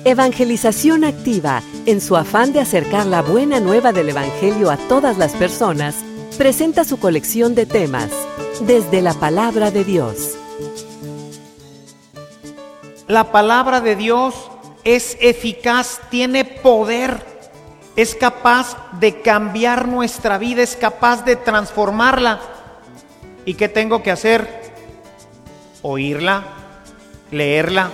Evangelización Activa, en su afán de acercar la buena nueva del Evangelio a todas las personas, presenta su colección de temas, desde la Palabra de Dios. La Palabra de Dios es eficaz, tiene poder, es capaz de cambiar nuestra vida, es capaz de transformarla. ¿Y qué tengo que hacer? Oírla, leerla.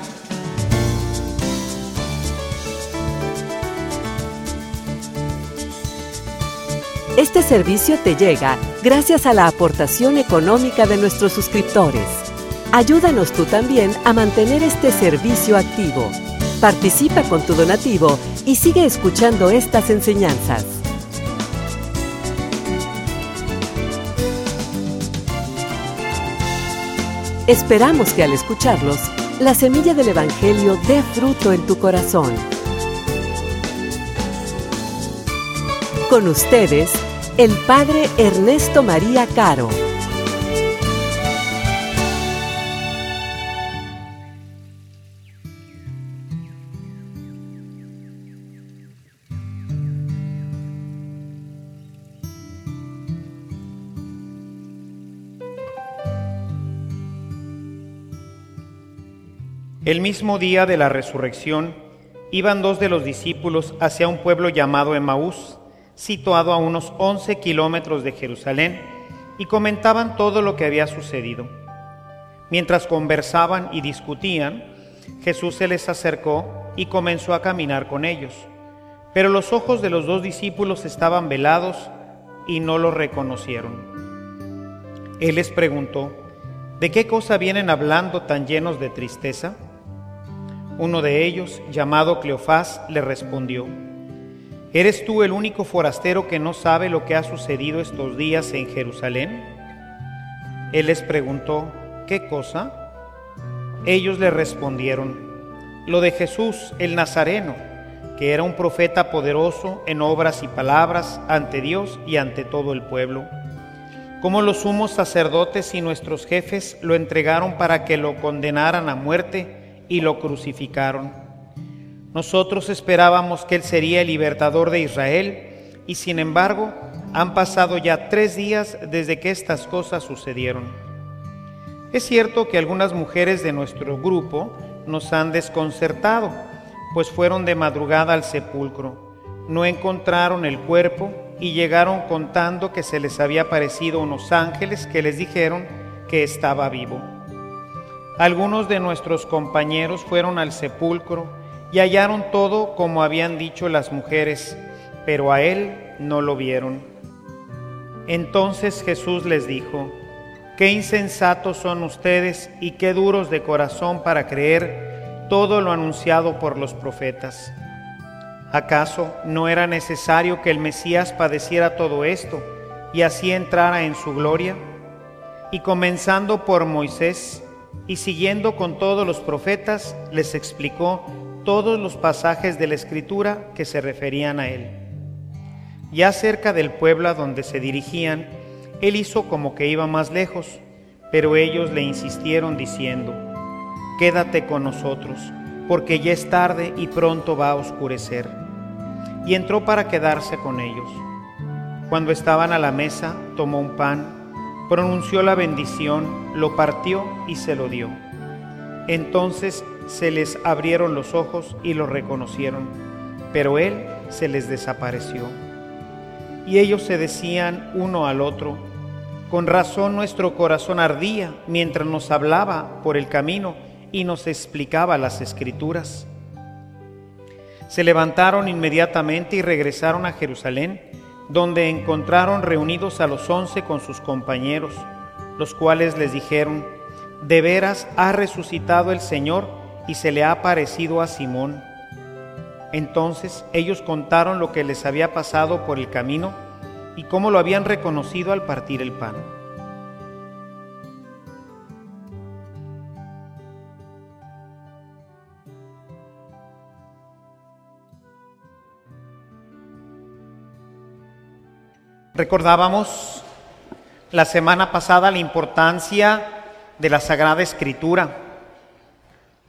Este servicio te llega gracias a la aportación económica de nuestros suscriptores. Ayúdanos tú también a mantener este servicio activo. Participa con tu donativo y sigue escuchando estas enseñanzas. Esperamos que al escucharlos, la semilla del Evangelio dé fruto en tu corazón. Con ustedes, el Padre Ernesto María Caro. El mismo día de la resurrección, iban dos de los discípulos hacia un pueblo llamado Emaús, situado a unos 11 kilómetros de Jerusalén, y comentaban todo lo que había sucedido. Mientras conversaban y discutían, Jesús se les acercó y comenzó a caminar con ellos. Pero los ojos de los dos discípulos estaban velados y no lo reconocieron. Él les preguntó: ¿de qué cosa vienen hablando tan llenos de tristeza? Uno de ellos, llamado Cleofás, le respondió: ¿eres tú el único forastero que no sabe lo que ha sucedido estos días en Jerusalén? Él les preguntó: ¿qué cosa? Ellos le respondieron: lo de Jesús el Nazareno, que era un profeta poderoso en obras y palabras ante Dios y ante todo el pueblo. Como los sumos sacerdotes y nuestros jefes lo entregaron para que lo condenaran a muerte y lo crucificaron. Nosotros esperábamos que Él sería el libertador de Israel, y sin embargo, han pasado ya 3 días desde que estas cosas sucedieron. Es cierto que algunas mujeres de nuestro grupo nos han desconcertado, pues fueron de madrugada al sepulcro, no encontraron el cuerpo y llegaron contando que se les había aparecido unos ángeles que les dijeron que estaba vivo. Algunos de nuestros compañeros fueron al sepulcro y hallaron todo como habían dicho las mujeres, pero a él no lo vieron. Entonces Jesús les dijo: qué insensatos son ustedes y qué duros de corazón para creer todo lo anunciado por los profetas. ¿Acaso no era necesario que el Mesías padeciera todo esto y así entrara en su gloria? Y comenzando por Moisés y siguiendo con todos los profetas, les explicó todos los pasajes de la Escritura que se referían a él. Ya cerca del pueblo a donde se dirigían, él hizo como que iba más lejos, pero ellos le insistieron diciendo: quédate con nosotros, porque ya es tarde y pronto va a oscurecer. Y entró para quedarse con ellos. Cuando estaban a la mesa, tomó un pan, pronunció la bendición, lo partió y se lo dio. Entonces se les abrieron los ojos y lo reconocieron, pero él se les desapareció. Y ellos se decían uno al otro: con razón nuestro corazón ardía mientras nos hablaba por el camino y nos explicaba las Escrituras. Se levantaron inmediatamente y regresaron a Jerusalén, donde encontraron reunidos a los 11 con sus compañeros, los cuales les dijeron: de veras ha resucitado el Señor y se le ha aparecido a Simón. Entonces ellos contaron lo que les había pasado por el camino y cómo lo habían reconocido al partir el pan. Recordábamos la semana pasada la importancia de la Sagrada Escritura.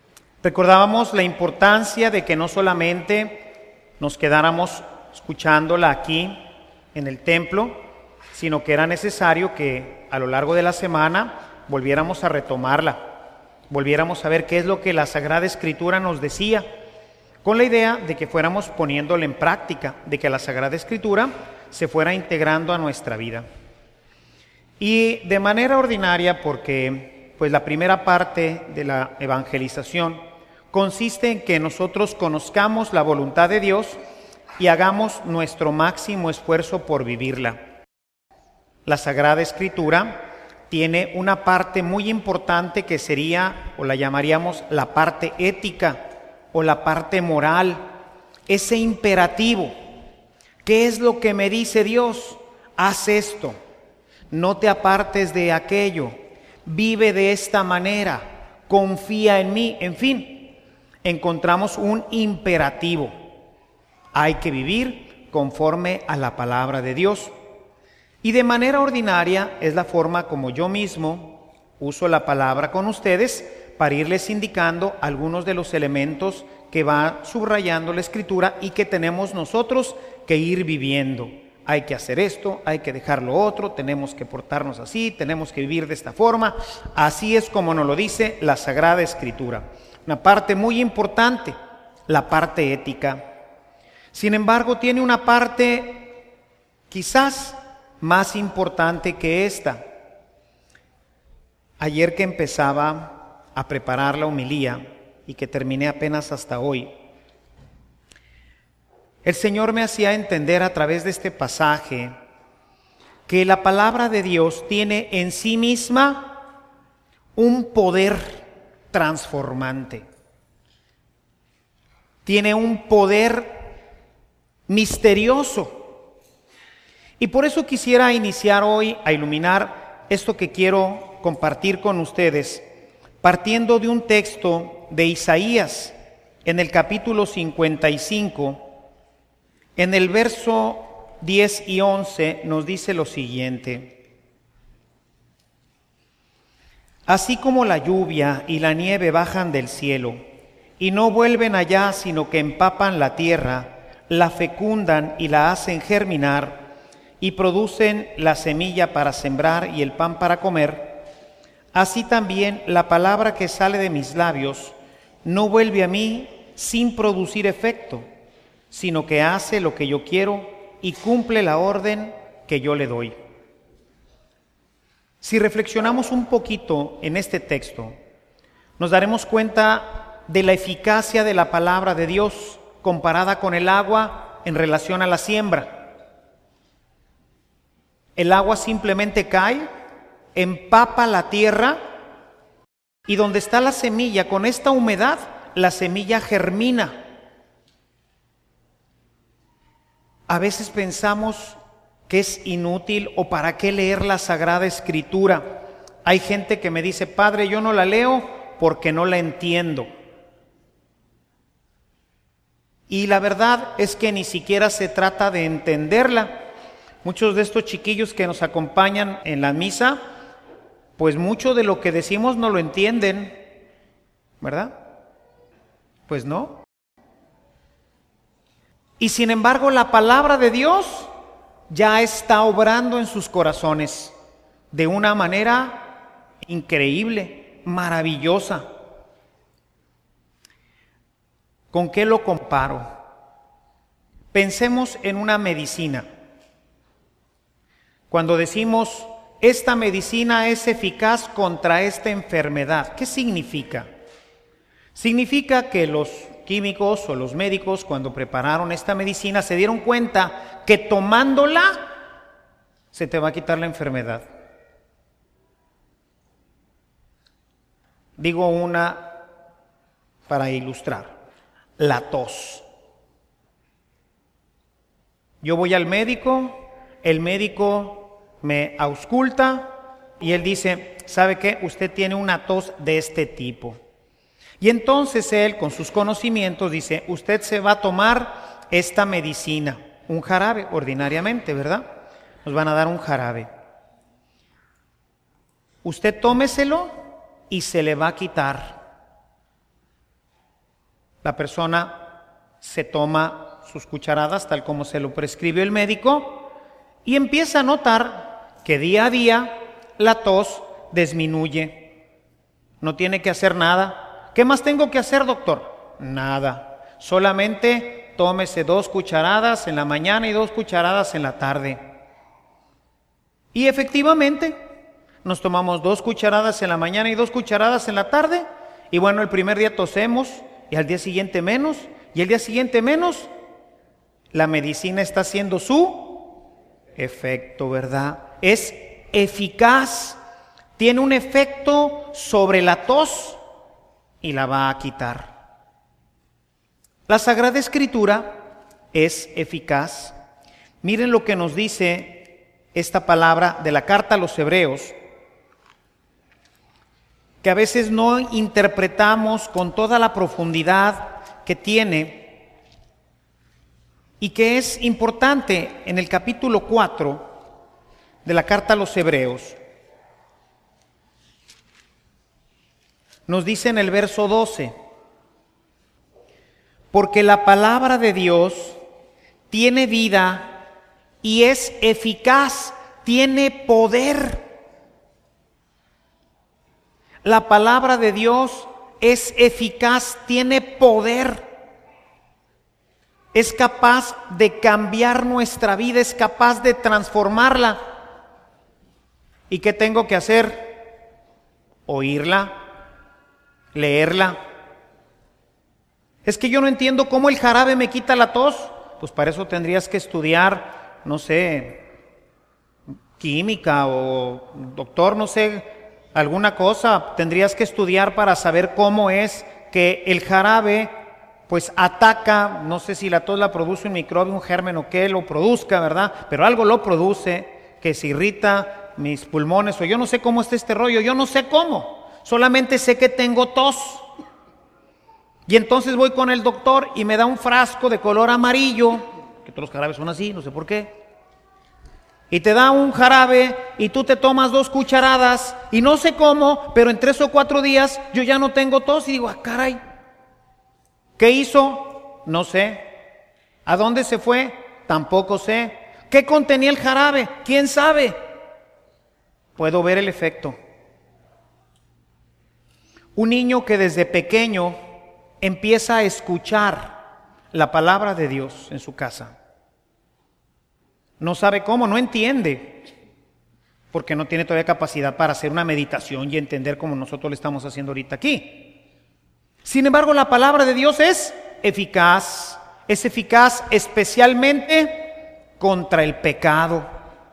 Recordábamos la importancia de que no solamente nos quedáramos escuchándola aquí en el templo, sino que era necesario que a lo largo de la semana volviéramos a retomarla, volviéramos a ver qué es lo que la Sagrada Escritura nos decía, con la idea de que fuéramos poniéndola en práctica, de que la Sagrada Escritura se fuera integrando a nuestra vida. Y de manera ordinaria, porque pues la primera parte de la evangelización consiste en que nosotros conozcamos la voluntad de Dios y hagamos nuestro máximo esfuerzo por vivirla. La Sagrada Escritura tiene una parte muy importante que sería, o la llamaríamos, la parte ética o la parte moral, ese imperativo. ¿Qué es lo que me dice Dios? Haz esto, no te apartes de aquello, vive de esta manera, confía en mí, en fin, encontramos un imperativo. Hay que vivir conforme a la palabra de Dios. Y de manera ordinaria es la forma como yo mismo uso la palabra con ustedes para irles indicando algunos de los elementos que va subrayando la Escritura y que tenemos nosotros que ir viviendo. Hay que hacer esto, hay que dejar lo otro, tenemos que portarnos así, tenemos que vivir de esta forma. Así es como nos lo dice la Sagrada Escritura. Una parte muy importante, la parte ética. Sin embargo, tiene una parte quizás más importante que esta. Ayer que empezaba a preparar la homilía y que terminé apenas hasta hoy, el Señor me hacía entender a través de este pasaje que la palabra de Dios tiene en sí misma un poder transformante. Tiene un poder misterioso. Y por eso quisiera iniciar hoy a iluminar esto que quiero compartir con ustedes, partiendo de un texto de Isaías, en el capítulo 55, en el verso 10 y 11, nos dice lo siguiente: así como la lluvia y la nieve bajan del cielo, y no vuelven allá, sino que empapan la tierra, la fecundan y la hacen germinar, y producen la semilla para sembrar y el pan para comer, así también la palabra que sale de mis labios no vuelve a mí sin producir efecto, sino que hace lo que yo quiero y cumple la orden que yo le doy. Si reflexionamos un poquito en este texto, nos daremos cuenta de la eficacia de la palabra de Dios comparada con el agua en relación a la siembra. El agua simplemente cae, empapa la tierra, y donde está la semilla, con esta humedad, la semilla germina. A veces pensamos que es inútil o para qué leer la Sagrada Escritura. Hay gente que me dice: padre, yo no la leo porque no la entiendo. Y la verdad es que ni siquiera se trata de entenderla. Muchos de estos chiquillos que nos acompañan en la misa, pues mucho de lo que decimos no lo entienden, ¿verdad? Pues no. Y sin embargo, la palabra de Dios ya está obrando en sus corazones de una manera increíble, maravillosa. ¿Con qué lo comparo? Pensemos en una medicina. Cuando decimos, esta medicina es eficaz contra esta enfermedad, ¿qué significa? Significa que los químicos o los médicos, cuando prepararon esta medicina, se dieron cuenta que tomándola se te va a quitar la enfermedad. Digo una para ilustrar: la tos. Yo voy al médico, el médico me ausculta y él dice: ¿sabe qué? Usted tiene una tos de este tipo. Y entonces él, con sus conocimientos, dice: usted se va a tomar esta medicina, un jarabe ordinariamente, ¿verdad? Nos van a dar un jarabe. Usted tómeselo y se le va a quitar. La persona se toma sus cucharadas tal como se lo prescribió el médico y empieza a notar que día a día la tos disminuye. No tiene que hacer nada. ¿Qué más tengo que hacer, doctor? Nada. Solamente tómese 2 cucharadas en la mañana y 2 cucharadas en la tarde. Y efectivamente, nos tomamos 2 cucharadas en la mañana y 2 cucharadas en la tarde. Y bueno, el primer día tosemos y al día siguiente menos. Y el día siguiente menos. La medicina está haciendo su efecto, ¿verdad? Es eficaz. Tiene un efecto sobre la tos y la va a quitar. La Sagrada Escritura es eficaz. Miren lo que nos dice esta palabra de la carta a los Hebreos, que a veces no interpretamos con toda la profundidad que tiene y que es importante en el capítulo 4 de la carta a los Hebreos. Nos dice en el verso 12: porque la palabra de Dios tiene vida y es eficaz, tiene poder. La palabra de Dios es eficaz, tiene poder. Es capaz de cambiar nuestra vida, es capaz de transformarla. ¿Y qué tengo que hacer? Oírla, leerla. Es que yo no entiendo cómo el jarabe me quita la tos. Pues para eso tendrías que estudiar, no sé, química o doctor, no sé, alguna cosa. Tendrías que estudiar para saber cómo es que el jarabe pues ataca, no sé si la tos la produce un microbio, un germen o qué lo produzca, ¿verdad? Pero algo lo produce que se irrita mis pulmones o yo no sé cómo está este rollo, yo no sé cómo. Solamente sé que tengo tos. Y entonces voy con el doctor y me da un frasco de color amarillo, que todos los jarabes son así, no sé por qué. Y te da un jarabe y tú te tomas 2 cucharadas y no sé cómo, pero en 3 o 4 días yo ya no tengo tos y digo, ah, caray, ¿qué hizo? No sé. ¿A dónde se fue? Tampoco sé. ¿Qué contenía el jarabe? ¿Quién sabe? Puedo ver el efecto. Un niño que desde pequeño empieza a escuchar la palabra de Dios en su casa. No sabe cómo, no entiende, porque no tiene todavía capacidad para hacer una meditación y entender como nosotros lo estamos haciendo ahorita aquí. Sin embargo, la palabra de Dios es eficaz especialmente contra el pecado.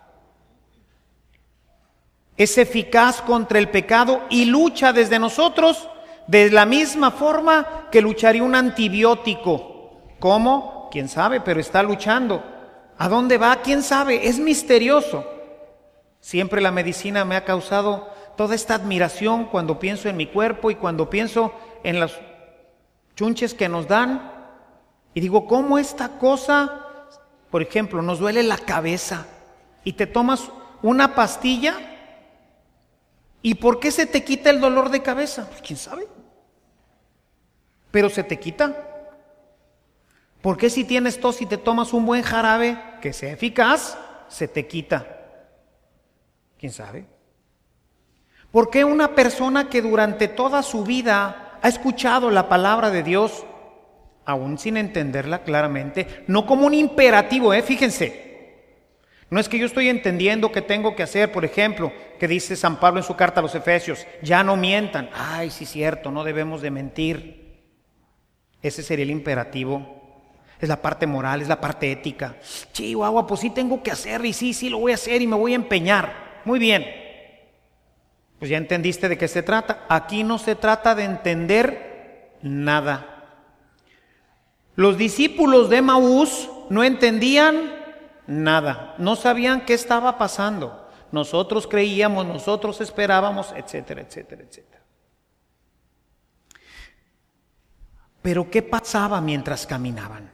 Es eficaz contra el pecado y lucha desde nosotros de la misma forma que lucharía un antibiótico. ¿Cómo? ¿Quién sabe? Pero está luchando. ¿A dónde va? ¿Quién sabe? Es misterioso. Siempre la medicina me ha causado toda esta admiración cuando pienso en mi cuerpo y cuando pienso en los chunches que nos dan. Y digo, ¿cómo esta cosa, por ejemplo, nos duele la cabeza y te tomas una pastilla? ¿Y por qué se te quita el dolor de cabeza? Pues quién sabe. Pero se te quita. ¿Por qué si tienes tos y te tomas un buen jarabe que sea eficaz, se te quita? ¿Quién sabe? ¿Por qué una persona que durante toda su vida ha escuchado la palabra de Dios, aún sin entenderla claramente, no como un imperativo, fíjense, no es que yo estoy entendiendo que tengo que hacer, por ejemplo, que dice San Pablo en su carta a los Efesios, ya no mientan. Ay, sí, cierto, no debemos de mentir. Ese sería el imperativo. Es la parte moral, es la parte ética. Chihuahua, pues sí tengo que hacer y sí lo voy a hacer y me voy a empeñar. Muy bien. Pues ya entendiste de qué se trata. Aquí no se trata de entender nada. Los discípulos de Emaús no entendían nada, no sabían qué estaba pasando. Nosotros creíamos, nosotros esperábamos, etcétera, etcétera, etcétera. Pero ¿qué pasaba mientras caminaban?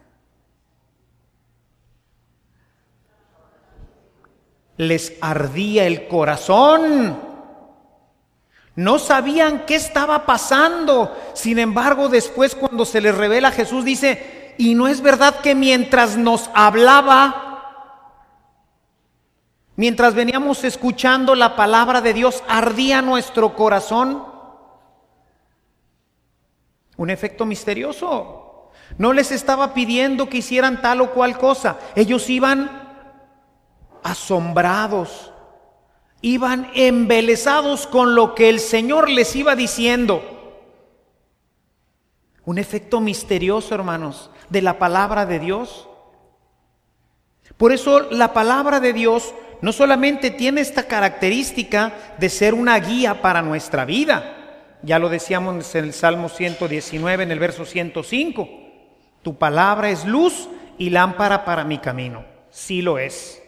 Les ardía el corazón. No sabían qué estaba pasando. Sin embargo, después cuando se les revela, Jesús dice, ¿y no es verdad que mientras nos hablaba, mientras veníamos escuchando la palabra de Dios, ardía nuestro corazón? Un efecto misterioso. No les estaba pidiendo que hicieran tal o cual cosa. Ellos iban asombrados, iban embelesados con lo que el Señor les iba diciendo. Un efecto misterioso, hermanos, de la palabra de Dios. Por eso la palabra de Dios no solamente tiene esta característica de ser una guía para nuestra vida. Ya lo decíamos en el Salmo 119, en el verso 105. Tu palabra es luz y lámpara para mi camino. Sí lo es.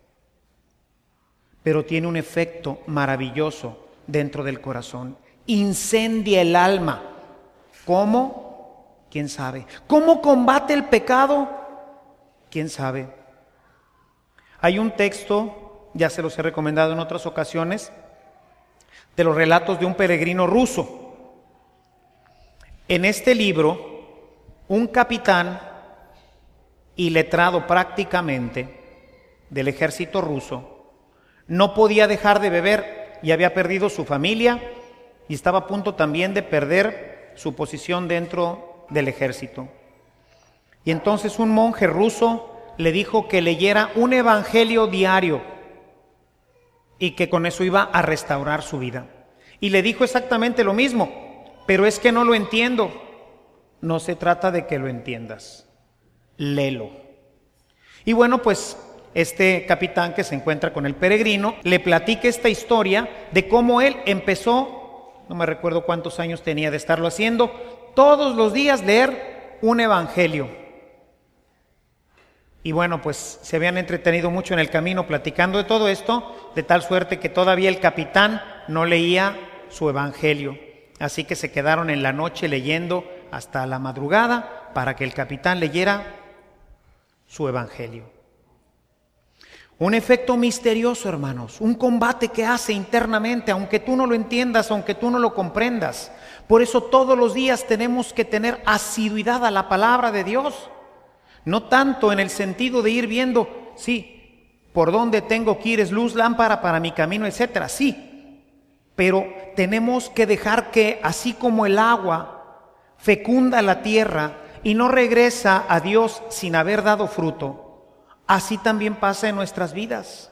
Pero tiene un efecto maravilloso dentro del corazón. Incendia el alma. ¿Cómo? ¿Quién sabe? ¿Cómo combate el pecado? ¿Quién sabe? Hay un texto, ya se los he recomendado en otras ocasiones, de los relatos de un peregrino ruso. En este libro, un capitán iletrado prácticamente del ejército ruso no podía dejar de beber y había perdido su familia y estaba a punto también de perder su posición dentro del ejército. Y entonces un monje ruso le dijo que leyera un evangelio diario y que con eso iba a restaurar su vida. Y le dijo exactamente lo mismo, pero es que no lo entiendo. No se trata de que lo entiendas, léelo. Y bueno, pues este capitán que se encuentra con el peregrino le platica esta historia de cómo él empezó, no me recuerdo cuántos años tenía de estarlo haciendo, todos los días leer un evangelio. Y bueno, pues se habían entretenido mucho en el camino platicando de todo esto, de tal suerte que todavía el capitán no leía su evangelio. Así que se quedaron en la noche leyendo hasta la madrugada para que el capitán leyera su evangelio. Un efecto misterioso, hermanos, un combate que hace internamente, aunque tú no lo entiendas, aunque tú no lo comprendas. Por eso todos los días tenemos que tener asiduidad a la palabra de Dios. No tanto en el sentido de ir viendo, sí, por dónde tengo que ir, es luz, lámpara para mi camino, etcétera, sí. Pero tenemos que dejar que, así como el agua fecunda la tierra y no regresa a Dios sin haber dado fruto, así también pasa en nuestras vidas.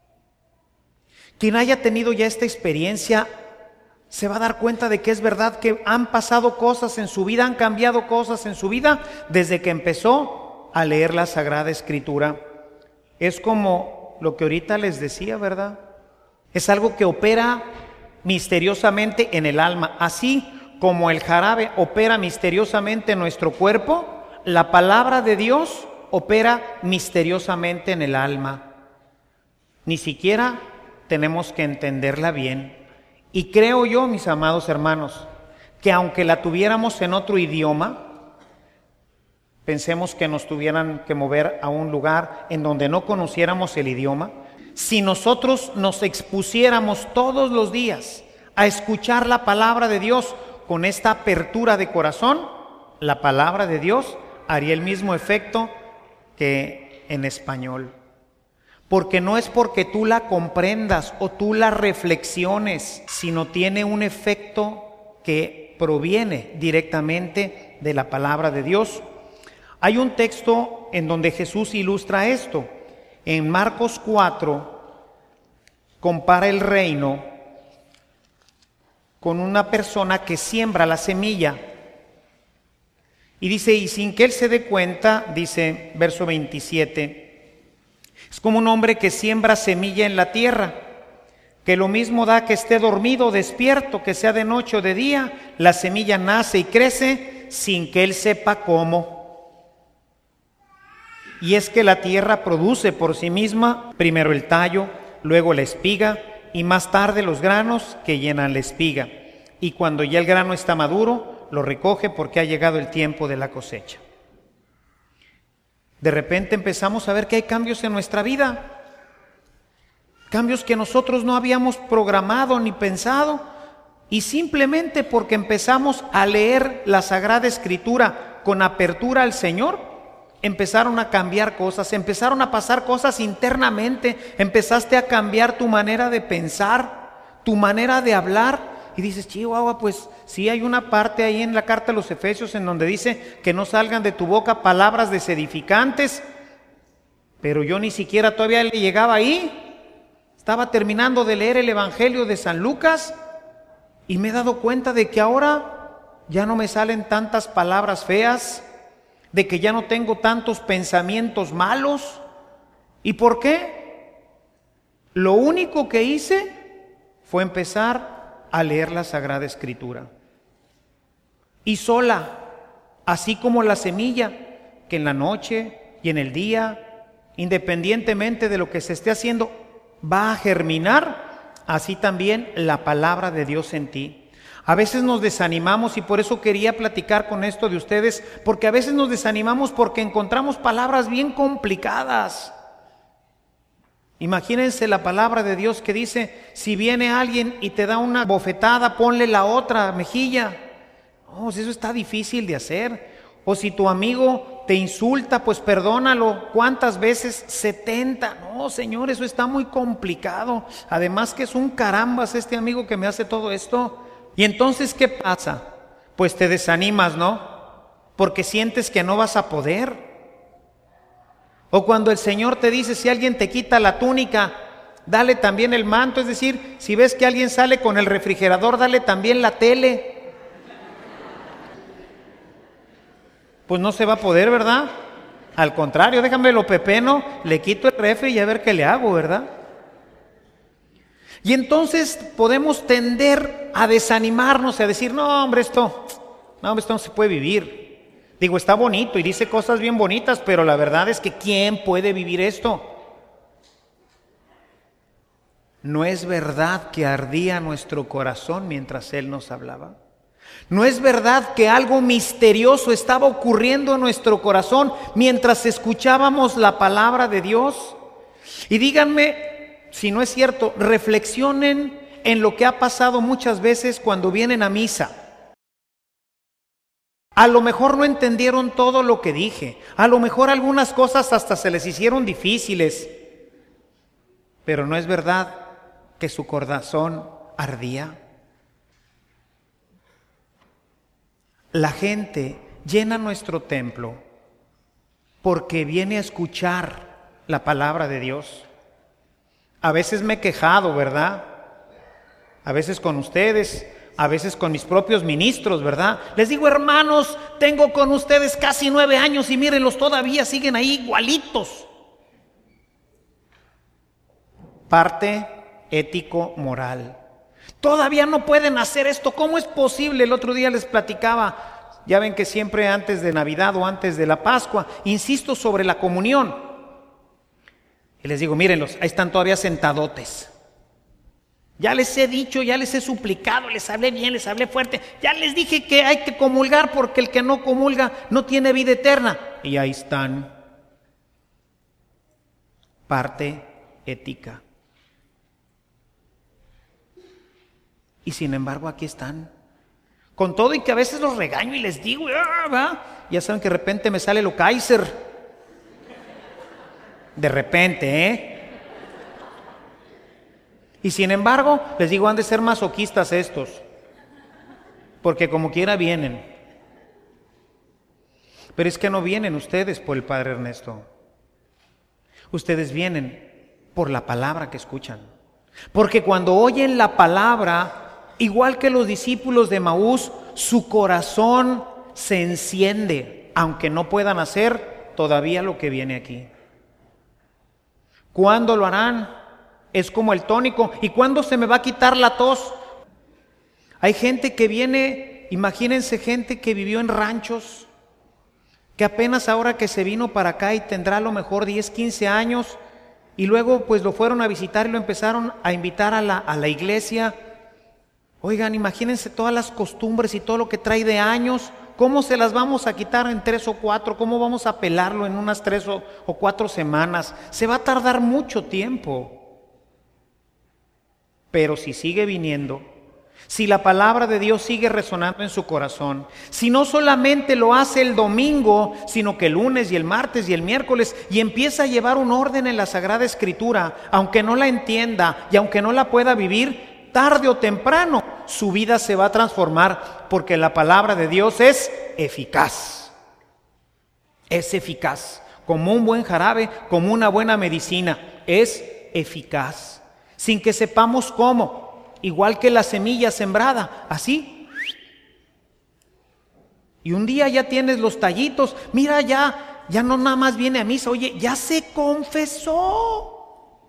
Quien haya tenido ya esta experiencia se va a dar cuenta de que es verdad que han pasado cosas en su vida, han cambiado cosas en su vida desde que empezó a leer la Sagrada Escritura. Es como lo que ahorita les decía, ¿verdad? Es algo que opera misteriosamente en el alma. Así como el jarabe opera misteriosamente en nuestro cuerpo, la palabra de Dios opera misteriosamente en el alma. Ni siquiera tenemos que entenderla bien. Y creo yo, mis amados hermanos, que aunque la tuviéramos en otro idioma, pensemos que nos tuvieran que mover a un lugar en donde no conociéramos el idioma, si nosotros nos expusiéramos todos los días a escuchar la palabra de Dios con esta apertura de corazón, la palabra de Dios haría el mismo efecto que en español. Porque no es porque tú la comprendas o tú la reflexiones, sino tiene un efecto que proviene directamente de la palabra de Dios. Hay un texto en donde Jesús ilustra esto. En Marcos 4 compara el reino con una persona que siembra la semilla. Y dice, y sin que él se dé cuenta, dice verso 27, es como un hombre que siembra semilla en la tierra, que lo mismo da que esté dormido o despierto, que sea de noche o de día, la semilla nace y crece sin que él sepa cómo. Y es que la tierra produce por sí misma primero el tallo, luego la espiga y más tarde los granos que llenan la espiga. Y cuando ya el grano está maduro, lo recoge porque ha llegado el tiempo de la cosecha. De repente empezamos a ver que hay cambios en nuestra vida, cambios que nosotros no habíamos programado ni pensado, Y simplemente porque empezamos a leer la Sagrada Escritura con apertura al Señor, empezaron a cambiar cosas, empezaron a pasar cosas internamente, empezaste a cambiar tu manera de pensar, tu manera de hablar, y dices, chihuahua, pues sí hay una parte ahí en la carta a los Efesios en donde dice que no salgan de tu boca palabras desedificantes, pero yo ni siquiera todavía le llegaba ahí. Estaba terminando de leer el Evangelio de San Lucas y me he dado cuenta de que ahora ya no me salen tantas palabras feas, de que ya no tengo tantos pensamientos malos. ¿Y por qué? Lo único que hice fue empezar a leer la Sagrada Escritura. Y sola, así como la semilla, que en la noche y en el día, independientemente de lo que se esté haciendo, va a germinar, así también la palabra de Dios en ti. A veces nos desanimamos y por eso quería platicar con esto de ustedes, porque a veces nos desanimamos porque encontramos palabras bien complicadas. Imagínense la palabra de Dios que dice, si viene alguien y te da una bofetada, ponle la otra mejilla. No, eso está difícil de hacer. O si tu amigo te insulta, pues perdónalo. ¿Cuántas veces? 70. No, Señor, eso está muy complicado. Además que es un carambas este amigo que me hace todo esto. Y entonces, ¿qué pasa? Pues te desanimas, ¿no? Porque sientes que no vas a poder. O cuando el Señor te dice, si alguien te quita la túnica, dale también el manto. Es decir, si ves que alguien sale con el refrigerador, dale también la tele. Pues no se va a poder, ¿verdad? Al contrario, déjame lo pepeno, le quito el refri y a ver qué le hago, ¿verdad? Y entonces podemos tender a desanimarnos, a decir, no hombre, esto no se puede vivir. Digo, está bonito y dice cosas bien bonitas, pero la verdad es que ¿quién puede vivir esto? ¿No es verdad que ardía nuestro corazón mientras Él nos hablaba? ¿No es verdad que algo misterioso estaba ocurriendo en nuestro corazón mientras escuchábamos la palabra de Dios? Y díganme, si no es cierto, reflexionen en lo que ha pasado muchas veces cuando vienen a misa. A lo mejor no entendieron todo lo que dije, a lo mejor algunas cosas hasta se les hicieron difíciles, pero ¿no es verdad que su corazón ardía? La gente llena nuestro templo porque viene a escuchar la palabra de Dios. A veces me he quejado, ¿verdad? A veces con ustedes, a veces con mis propios ministros, ¿verdad? Les digo, hermanos, tengo con ustedes casi 9 años y mírenlos, todavía siguen ahí igualitos. Parte ético-moral. Todavía no pueden hacer esto. ¿Cómo es posible? El otro día les platicaba, ya ven que siempre antes de Navidad o antes de la Pascua, insisto sobre la comunión. Y les digo, mírenlos, ahí están todavía sentadotes. Ya les he dicho, ya les he suplicado, les hablé bien, les hablé fuerte. Ya les dije que hay que comulgar porque el que no comulga no tiene vida eterna. Y ahí están. Parte ética. Y sin embargo aquí están. Con todo y que a veces los regaño y les digo, ya saben que de repente me sale lo Kaiser. De repente, Y sin embargo, les digo, han de ser masoquistas estos, porque como quiera vienen. Pero es que no vienen ustedes por el Padre Ernesto. Ustedes vienen por la palabra que escuchan. Porque cuando oyen la palabra, igual que los discípulos de Maús, su corazón se enciende, aunque no puedan hacer todavía lo que viene aquí. ¿Cuándo lo harán? Es como el tónico. ¿Y cuándo se me va a quitar la tos? Hay gente que viene, imagínense gente que vivió en ranchos, que apenas ahora que se vino para acá y tendrá a lo mejor 10, 15 años, y luego pues lo fueron a visitar y lo empezaron a invitar a la iglesia. Oigan, imagínense todas las costumbres y todo lo que trae de años. ¿Cómo se las vamos a quitar en 3 o 4? ¿Cómo vamos a pelarlo en unas 3 o 4 semanas? Se va a tardar mucho tiempo. Pero si sigue viniendo, si la palabra de Dios sigue resonando en su corazón, si no solamente lo hace el domingo, sino que el lunes y el martes y el miércoles, y empieza a llevar un orden en la Sagrada Escritura, aunque no la entienda y aunque no la pueda vivir, tarde o temprano su vida se va a transformar, porque la palabra de Dios es eficaz. Es eficaz, como un buen jarabe, como una buena medicina, es eficaz, sin que sepamos cómo. Igual que la semilla sembrada, así. Y un día ya tienes los tallitos. Mira, ya no nada más viene a misa. Oye, ya se confesó.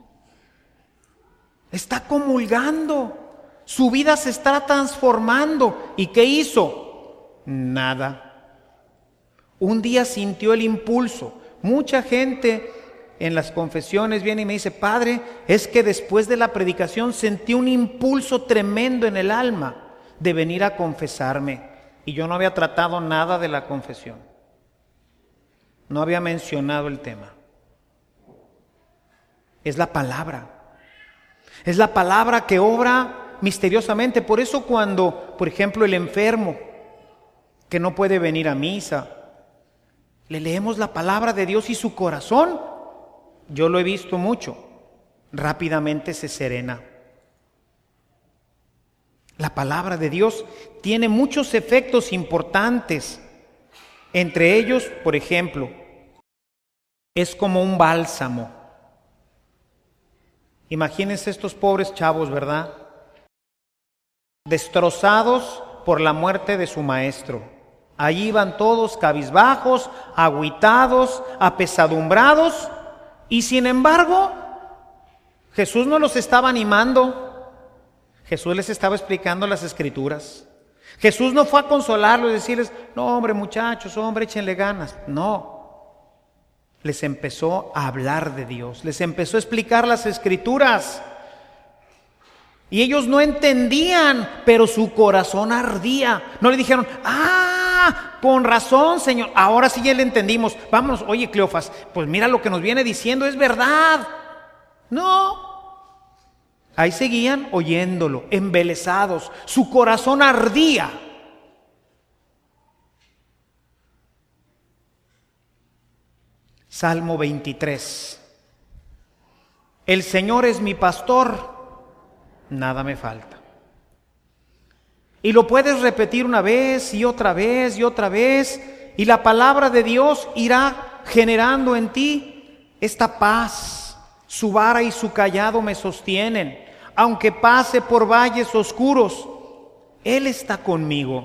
Está comulgando. Su vida se está transformando. ¿Y qué hizo? Nada. Un día sintió el impulso. Mucha gente en las confesiones viene y me dice: Padre, es que después de la predicación sentí un impulso tremendo en el alma de venir a confesarme. Y yo no había tratado nada de la confesión. No había mencionado el tema. Es la palabra. Es la palabra que obra misteriosamente. Por eso cuando, por ejemplo, el enfermo que no puede venir a misa, le leemos la palabra de Dios y su corazón, yo lo he visto mucho, rápidamente se serena. La palabra de Dios tiene muchos efectos importantes. Entre ellos, por ejemplo, es como un bálsamo. Imagínense estos pobres chavos, ¿verdad? Destrozados por la muerte de su maestro. Allí van todos cabizbajos, agüitados, apesadumbrados. Y sin embargo, Jesús no los estaba animando. Jesús les estaba explicando las Escrituras. Jesús no fue a consolarlos y decirles: no, hombre, muchachos, hombre, échenle ganas. No. Les empezó a hablar de Dios. Les empezó a explicar las Escrituras. Y ellos no entendían, pero su corazón ardía. No le dijeron: con razón, Señor, ahora sí ya le entendimos. Vámonos, oye, Cleofas, pues mira lo que nos viene diciendo, es verdad. No. Ahí seguían oyéndolo, embelesados. Su corazón ardía. Salmo 23. El Señor es mi pastor, nada me falta. Y lo puedes repetir una vez y otra vez y otra vez, y la palabra de Dios irá generando en ti esta paz. Su vara y su cayado me sostienen. Aunque pase por valles oscuros, Él está conmigo.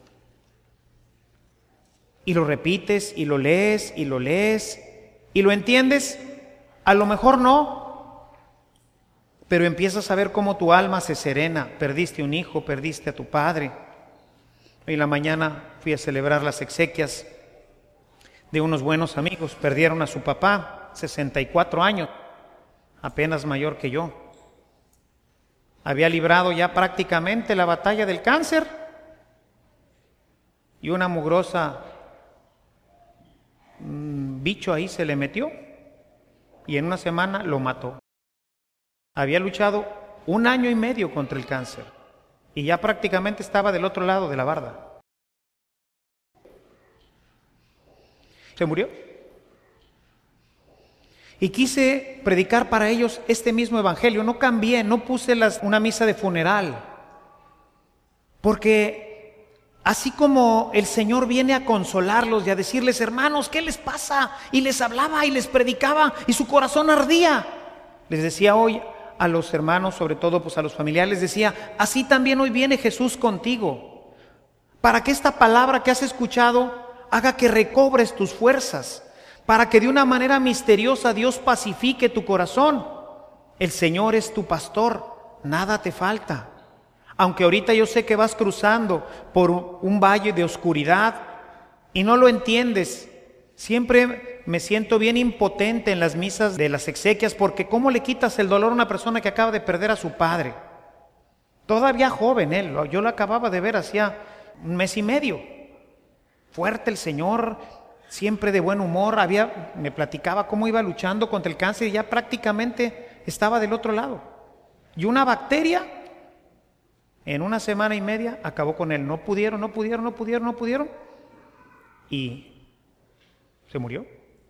Y lo repites y lo lees y lo lees y lo entiendes. A lo mejor no, pero empiezas a ver cómo tu alma se serena. Perdiste un hijo, perdiste a tu padre. Hoy en la mañana fui a celebrar las exequias de unos buenos amigos. Perdieron a su papá, 64 años, apenas mayor que yo. Había librado ya prácticamente la batalla del cáncer y una mugrosa bicho ahí se le metió y en una semana lo mató. Había luchado 1 año y medio contra el cáncer y ya prácticamente estaba del otro lado de la barda. Se murió. Y quise predicar para ellos este mismo evangelio. No cambié, no puse una misa de funeral. Porque así como el Señor viene a consolarlos y a decirles: hermanos, ¿qué les pasa? Y les hablaba y les predicaba y su corazón ardía. Les decía hoy a los hermanos, sobre todo pues a los familiares, les decía: así también hoy viene Jesús contigo, para que esta palabra que has escuchado haga que recobres tus fuerzas, para que de una manera misteriosa Dios pacifique tu corazón. El Señor es tu pastor, nada te falta. Aunque ahorita yo sé que vas cruzando por un valle de oscuridad y no lo entiendes. Siempre me siento bien impotente en las misas de las exequias, porque ¿cómo le quitas el dolor a una persona que acaba de perder a su padre? Todavía joven él, yo lo acababa de ver hacía 1 mes y medio. Fuerte el Señor, siempre de buen humor, me platicaba cómo iba luchando contra el cáncer y ya prácticamente estaba del otro lado. Y una bacteria En una semana y media acabó con él. No pudieron. Y se murió.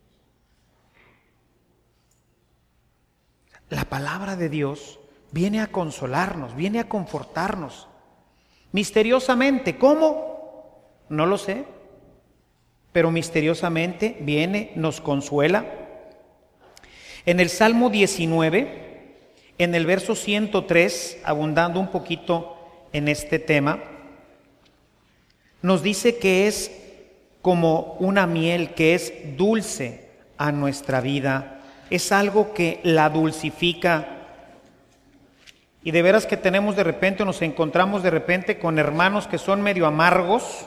La palabra de Dios viene a consolarnos, viene a confortarnos. Misteriosamente, ¿cómo? No lo sé. Pero misteriosamente viene, nos consuela. En el Salmo 19, en el verso 103, abundando un poquito en este tema, nos dice que es como una miel, que es dulce a nuestra vida. Es algo que la dulcifica. Y de veras que tenemos de repente, nos encontramos de repente con hermanos que son medio amargos.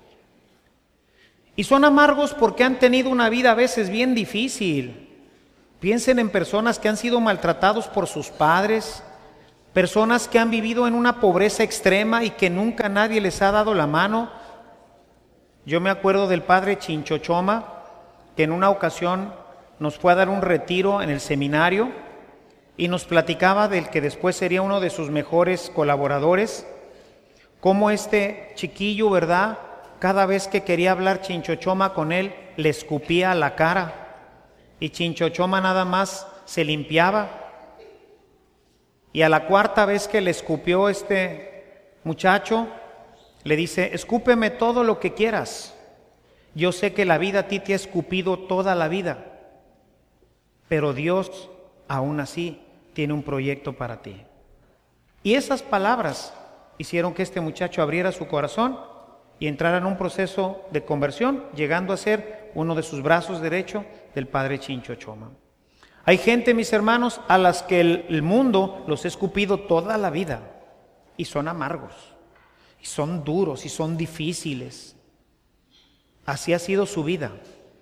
Y son amargos porque han tenido una vida a veces bien difícil. Piensen en personas que han sido maltratados por sus padres, personas que han vivido en una pobreza extrema y que nunca nadie les ha dado la mano. Yo me acuerdo del padre Chinchochoma, que en una ocasión nos fue a dar un retiro en el seminario y nos platicaba del que después sería uno de sus mejores colaboradores, cómo este chiquillo, ¿verdad?, cada vez que quería hablar Chinchochoma con él, le escupía a la cara y Chinchochoma nada más se limpiaba. Y a la cuarta vez que le escupió este muchacho, le dice: escúpeme todo lo que quieras. Yo sé que la vida a ti te ha escupido toda la vida, pero Dios aún así tiene un proyecto para ti. Y esas palabras hicieron que este muchacho abriera su corazón y entrara en un proceso de conversión, llegando a ser uno de sus brazos derecho del padre Chinchochoma. Hay gente, mis hermanos, a las que el mundo los ha escupido toda la vida y son amargos, y son duros, y son difíciles. Así ha sido su vida.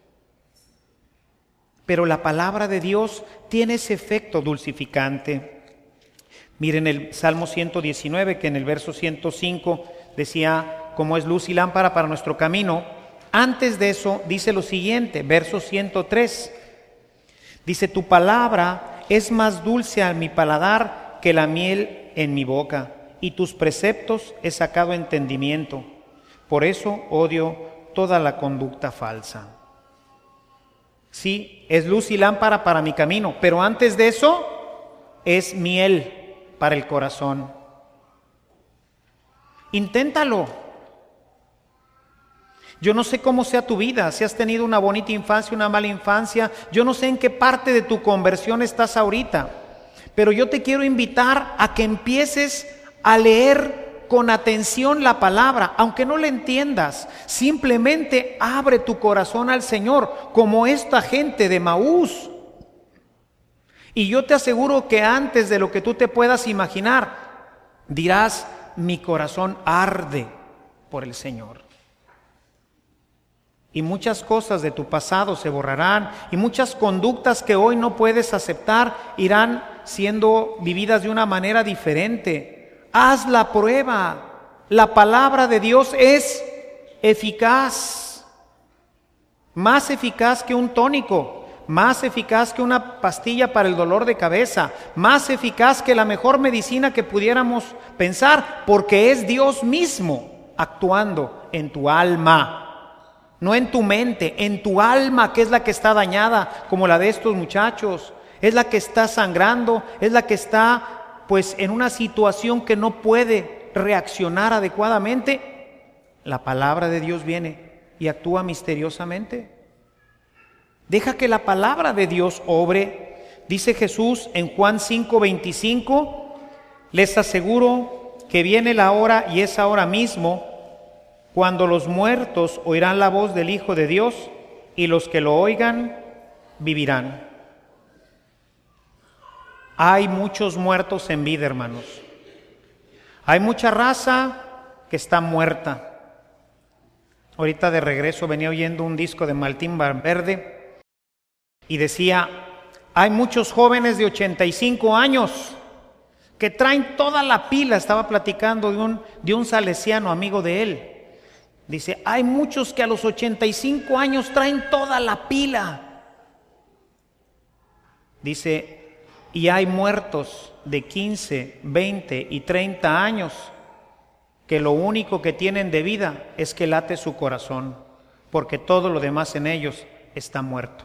Pero la palabra de Dios tiene ese efecto dulcificante. Miren el Salmo 119, que en el verso 105 decía: como es luz y lámpara para nuestro camino. Antes de eso dice lo siguiente, verso 103. Dice: tu palabra es más dulce a mi paladar que la miel en mi boca, y tus preceptos he sacado entendimiento. Por eso odio toda la conducta falsa. Sí, es luz y lámpara para mi camino, pero antes de eso es miel para el corazón. Inténtalo. Yo no sé cómo sea tu vida, si has tenido una bonita infancia, una mala infancia. Yo no sé en qué parte de tu conversión estás ahorita, pero yo te quiero invitar a que empieces a leer con atención la palabra, aunque no la entiendas. Simplemente abre tu corazón al Señor, como esta gente de Emaús. Y yo te aseguro que antes de lo que tú te puedas imaginar, dirás: mi corazón arde por el Señor. Y muchas cosas de tu pasado se borrarán, y muchas conductas que hoy no puedes aceptar irán siendo vividas de una manera diferente. Haz la prueba. La palabra de Dios es eficaz, más eficaz que un tónico, más eficaz que una pastilla para el dolor de cabeza, más eficaz que la mejor medicina que pudiéramos pensar, porque es Dios mismo actuando en tu alma. No en tu mente, en tu alma, que es la que está dañada, como la de estos muchachos. Es la que está sangrando, es la que está pues en una situación que no puede reaccionar adecuadamente. La palabra de Dios viene y actúa misteriosamente. Deja que la palabra de Dios obre. Dice Jesús en Juan 5:25: les aseguro que viene la hora, y es ahora mismo, cuando los muertos oirán la voz del Hijo de Dios, y los que lo oigan vivirán. Hay muchos muertos en vida, hermanos. Hay mucha raza que está muerta. Ahorita de regreso venía oyendo un disco de Martín Valverde y decía: hay muchos jóvenes de 85 años que traen toda la pila. Estaba platicando de un salesiano amigo de él. Dice: hay muchos que a los 85 años traen toda la pila. Dice: y hay muertos de 15, 20 y 30 años que lo único que tienen de vida es que late su corazón, porque todo lo demás en ellos está muerto.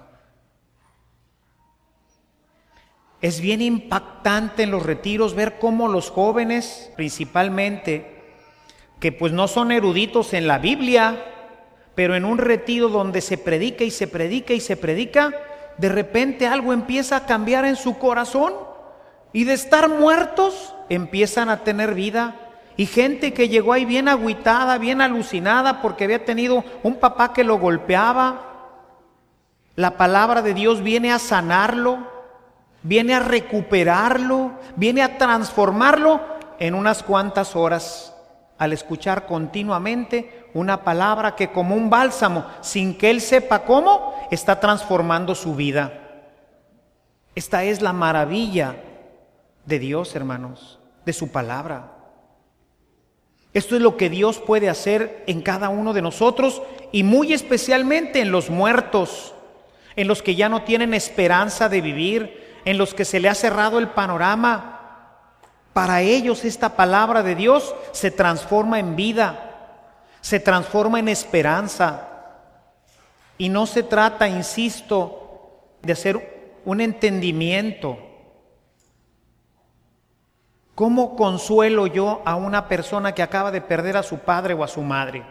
Es bien impactante en los retiros ver cómo los jóvenes, principalmente, que pues no son eruditos en la Biblia, pero en un retiro donde se predica y se predica y se predica, de repente algo empieza a cambiar en su corazón y de estar muertos empiezan a tener vida. Y gente que llegó ahí bien agüitada, bien alucinada porque había tenido un papá que lo golpeaba. La palabra de Dios viene a sanarlo, viene a recuperarlo, viene a transformarlo en unas cuantas horas al escuchar continuamente una palabra que como un bálsamo, sin que él sepa cómo, está transformando su vida. Esta es la maravilla de Dios, hermanos, de su palabra. Esto es lo que Dios puede hacer en cada uno de nosotros y muy especialmente en los muertos, en los que ya no tienen esperanza de vivir, en los que se le ha cerrado el panorama. Para ellos esta palabra de Dios se transforma en vida, se transforma en esperanza. Y no se trata, insisto, de hacer un entendimiento. ¿Cómo consuelo yo a una persona que acaba de perder a su padre o a su madre?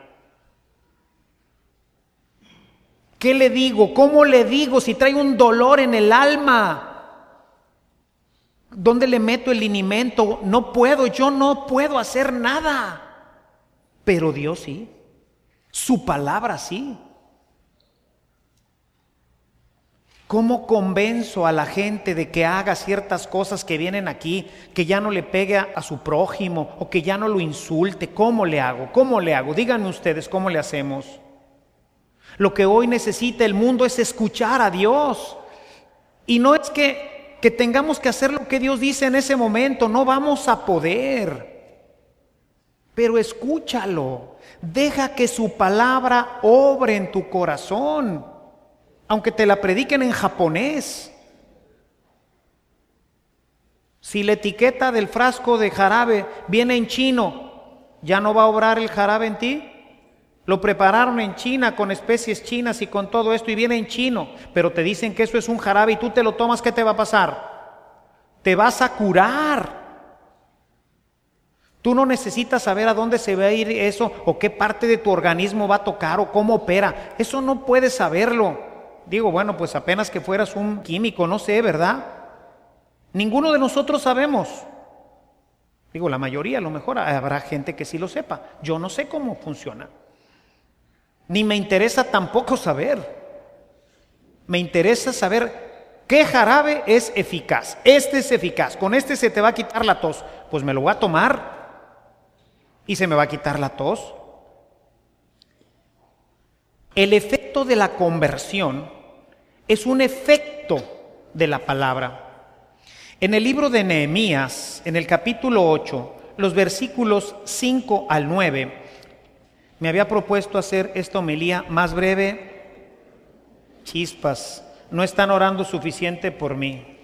¿Qué le digo? ¿Cómo le digo si trae un dolor en el alma? ¿Dónde le meto el linimento? No puedo, yo no puedo hacer nada. Pero Dios sí, su palabra sí. ¿Cómo convenzo a la gente de que haga ciertas cosas que vienen aquí, que ya no le pegue a su prójimo o que ya no lo insulte? ¿Cómo le hago? ¿Cómo le hago? Díganme ustedes cómo le hacemos. Lo que hoy necesita el mundo es escuchar a Dios. Y no es que tengamos que hacer lo que Dios dice en ese momento, no vamos a poder. Pero escúchalo, deja que su palabra obre en tu corazón. Aunque te la prediquen en japonés. Si la etiqueta del frasco de jarabe viene en chino, ¿ya no va a obrar el jarabe en ti? Lo prepararon en China con especies chinas y con todo esto y viene en chino, pero te dicen que eso es un jarabe y tú te lo tomas, ¿qué te va a pasar? Te vas a curar. Tú no necesitas saber a dónde se va a ir eso o qué parte de tu organismo va a tocar o cómo opera. Eso no puedes saberlo. Digo, bueno, pues apenas que fueras un químico, no sé, ¿verdad? Ninguno de nosotros sabemos. Digo, la mayoría, a lo mejor habrá gente que sí lo sepa. Yo no sé cómo funciona. Ni me interesa tampoco saber. Me interesa saber qué jarabe es eficaz. Este es eficaz. Con este se te va a quitar la tos. Pues me lo voy a tomar y se me va a quitar la tos. El efecto de la conversión es un efecto de la palabra. En el libro de Nehemías, en el capítulo 8, los versículos 5 al 9, me había propuesto hacer esta homilía más breve. Chispas, no están orando suficiente por mí.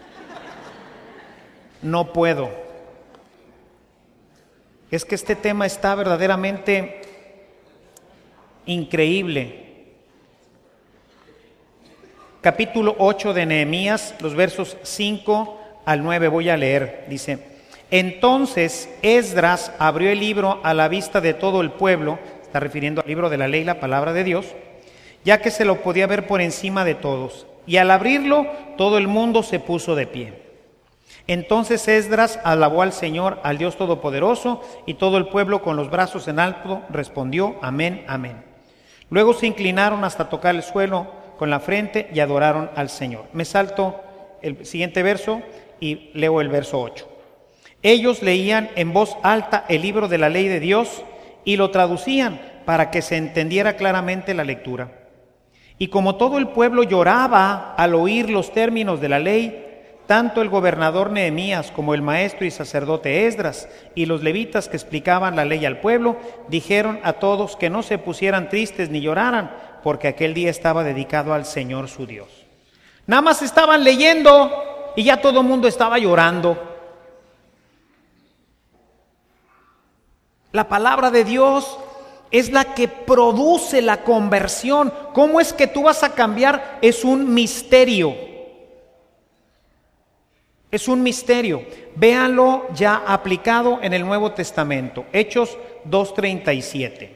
No puedo. Es que este tema está verdaderamente increíble. Capítulo 8 de Nehemías, los versos 5 al 9 voy a leer. Dice: entonces Esdras abrió el libro a la vista de todo el pueblo, está refiriendo al libro de la ley, la palabra de Dios, ya que se lo podía ver por encima de todos. Y al abrirlo, todo el mundo se puso de pie. Entonces Esdras alabó al Señor, al Dios Todopoderoso, y todo el pueblo con los brazos en alto respondió: amén, amén. Luego se inclinaron hasta tocar el suelo con la frente y adoraron al Señor. Me salto el siguiente verso y leo el verso 8. Ellos leían en voz alta el libro de la ley de Dios y lo traducían para que se entendiera claramente la lectura. Y como todo el pueblo lloraba al oír los términos de la ley, tanto el gobernador Nehemías como el maestro y sacerdote Esdras y los levitas que explicaban la ley al pueblo, dijeron a todos que no se pusieran tristes ni lloraran, porque aquel día estaba dedicado al Señor su Dios. Nada más estaban leyendo y ya todo el mundo estaba llorando. La palabra de Dios es la que produce la conversión. ¿Cómo es que tú vas a cambiar? Es un misterio. Es un misterio. Véanlo ya aplicado en el Nuevo Testamento. Hechos 2:37.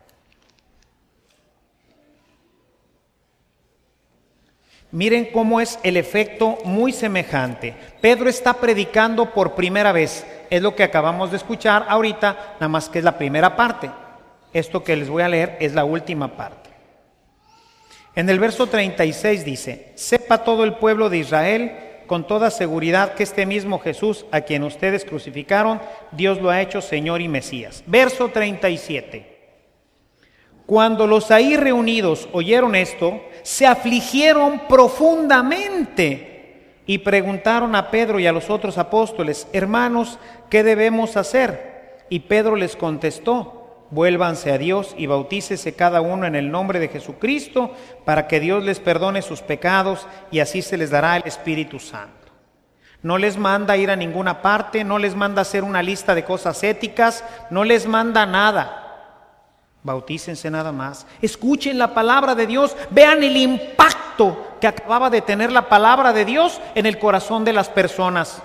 Miren cómo es el efecto muy semejante. Pedro está predicando por primera vez. Es lo que acabamos de escuchar ahorita, nada más que es la primera parte. Esto que les voy a leer es la última parte. En el verso 36 dice: sepa todo el pueblo de Israel con toda seguridad que este mismo Jesús, a quien ustedes crucificaron, Dios lo ha hecho Señor y Mesías. Verso 37. Cuando los ahí reunidos oyeron esto, se afligieron profundamente y preguntaron a Pedro y a los otros apóstoles: hermanos, ¿qué debemos hacer? Y Pedro les contestó: vuélvanse a Dios y bautícese cada uno en el nombre de Jesucristo para que Dios les perdone sus pecados y así se les dará el Espíritu Santo. No les manda ir a ninguna parte, no les manda hacer una lista de cosas éticas, no les manda nada. Bautícense nada más, escuchen la palabra de Dios, vean el impacto que acababa de tener la palabra de Dios en el corazón de las personas.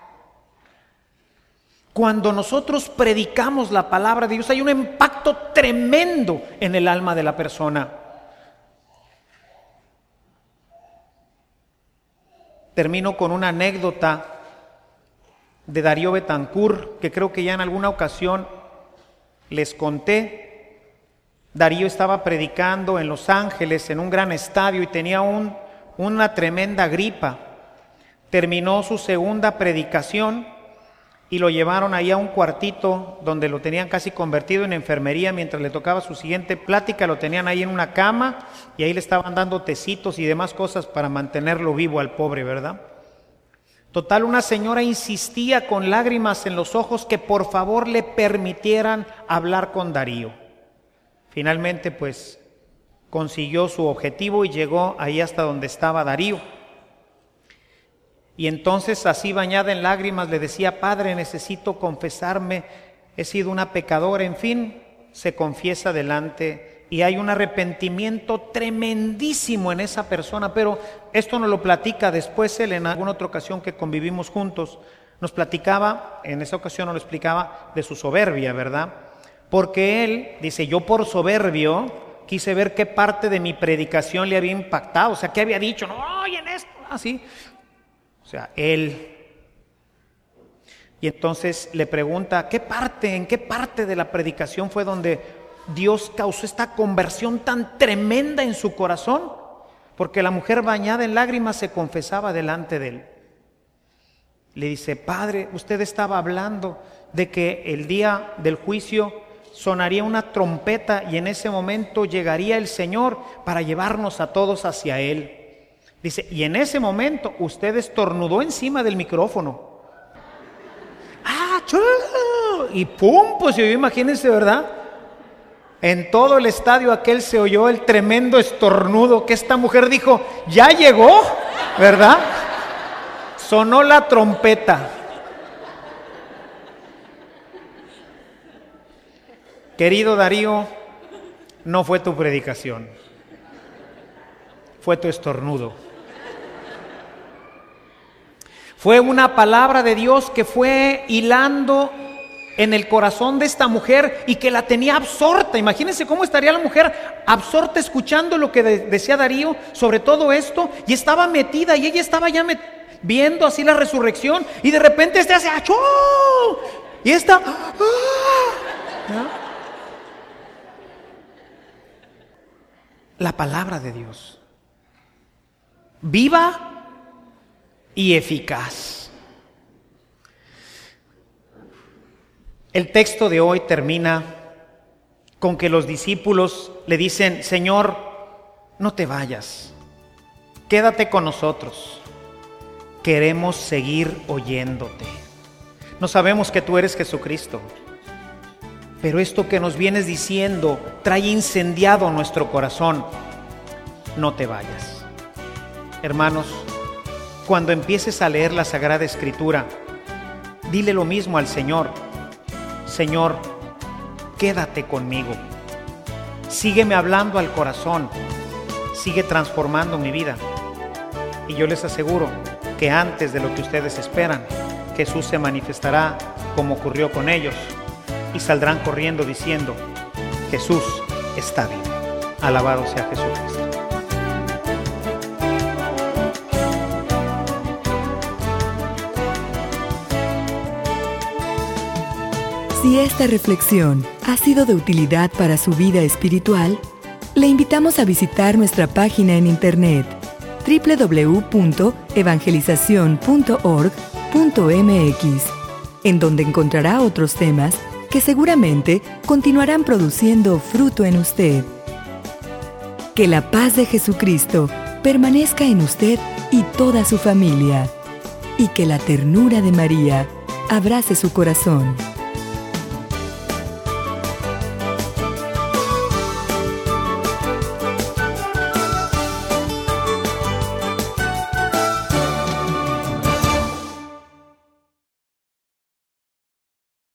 Cuando nosotros predicamos la palabra de Dios hay un impacto tremendo en el alma de la persona. Termino con una anécdota de Darío Betancourt que creo que ya en alguna ocasión les conté. Darío estaba predicando en Los Ángeles en un gran estadio y tenía una tremenda gripa. Terminó su segunda predicación y lo llevaron ahí a un cuartito donde lo tenían casi convertido en enfermería. Mientras le tocaba su siguiente plática, lo tenían ahí en una cama y ahí le estaban dando tecitos y demás cosas para mantenerlo vivo al pobre, ¿verdad? Total, una señora insistía con lágrimas en los ojos que por favor le permitieran hablar con Darío. Finalmente, pues, consiguió su objetivo y llegó ahí hasta donde estaba Darío. Y entonces, así bañada en lágrimas, le decía: Padre, necesito confesarme, he sido una pecadora. En fin, se confiesa delante y hay un arrepentimiento tremendísimo en esa persona. Pero esto nos lo platica después él en alguna otra ocasión que convivimos juntos. Nos platicaba, en esa ocasión nos lo explicaba, de su soberbia, ¿verdad? Porque él dice: yo por soberbio quise ver qué parte de mi predicación le había impactado, o sea, qué había dicho, no, oye, en esto, así. O sea, él. Y entonces le pregunta: en qué parte de la predicación fue donde Dios causó esta conversión tan tremenda en su corazón? Porque la mujer bañada en lágrimas se confesaba delante de él. Le dice: Padre, usted estaba hablando de que el día del juicio sonaría una trompeta y en ese momento llegaría el Señor para llevarnos a todos hacia Él. Dice: y en ese momento usted estornudó encima del micrófono. ¡Ah, chulo! Y pum, pues imagínense, ¿verdad? En todo el estadio aquel se oyó el tremendo estornudo que esta mujer dijo: ya llegó, ¿verdad? Sonó la trompeta. Querido Darío, no fue tu predicación, fue tu estornudo. Fue una palabra de Dios que fue hilando en el corazón de esta mujer y que la tenía absorta. Imagínense cómo estaría la mujer absorta escuchando lo que decía Darío sobre todo esto, y estaba metida y ella estaba ya viendo así la resurrección y de repente hace ¡achú! Y esta ¿no? La palabra de Dios, viva y eficaz. El texto de hoy termina con que los discípulos le dicen: Señor, no te vayas, quédate con nosotros, queremos seguir oyéndote. No sabemos que tú eres Jesucristo, pero esto que nos vienes diciendo trae incendiado nuestro corazón. No te vayas. Hermanos, cuando empieces a leer la Sagrada Escritura, dile lo mismo al Señor: Señor, quédate conmigo. Sígueme hablando al corazón, sigue transformando mi vida. Y yo les aseguro que antes de lo que ustedes esperan, Jesús se manifestará como ocurrió con ellos y saldrán corriendo diciendo: Jesús está vivo. Alabado sea Jesucristo. Si esta reflexión ha sido de utilidad para su vida espiritual, le invitamos a visitar nuestra página en internet www.evangelizacion.org.mx, en donde encontrará otros temas que seguramente continuarán produciendo fruto en usted. Que la paz de Jesucristo permanezca en usted y toda su familia, y que la ternura de María abrace su corazón.